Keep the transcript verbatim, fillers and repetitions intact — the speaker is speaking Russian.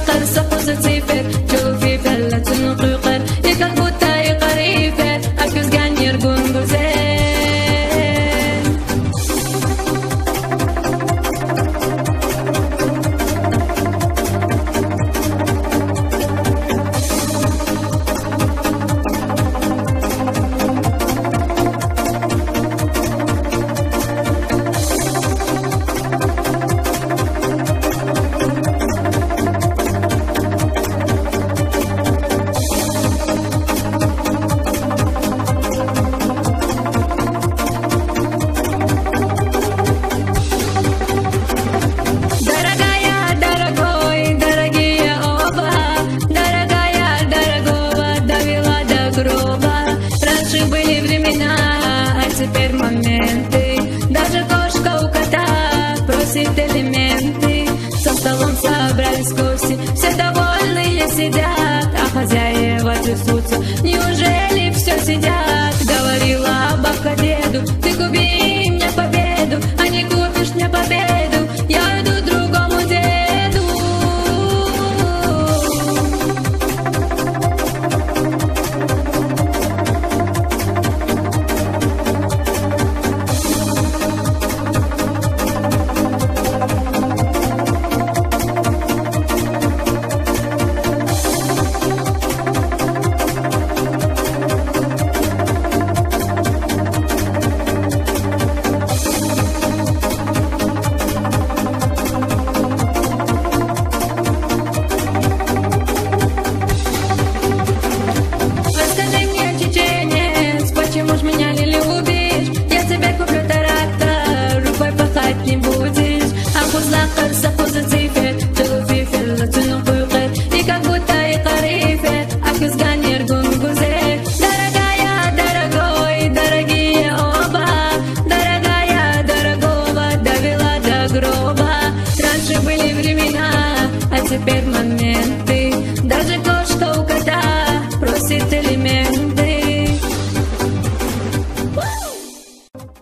ذكر سقوط صفر شوفي فلا تنقر يكاد بوتا يقريفر أكوز غانير غنغوزي теперь моменты. Даже кошка у кота просит элементы. За столом собрались гости, все довольные сидят, а хозяева трясутся. Неужели все сидят? Говорила бабка деду: ты купи мне победу, а не купишь мне победу, я иду к другому деду. Меня не любишь, я тебе куплю трактор, рукой пахать не будешь. Ахуз лахар, сахуз цифер, шелуфифер, латунукуйкер, и как будто и карифер, акюз ганир гунгузе. Дорогая, дорогой, дорогие оба, дорогая, дорогого довела до гроба. Раньше были времена, а теперь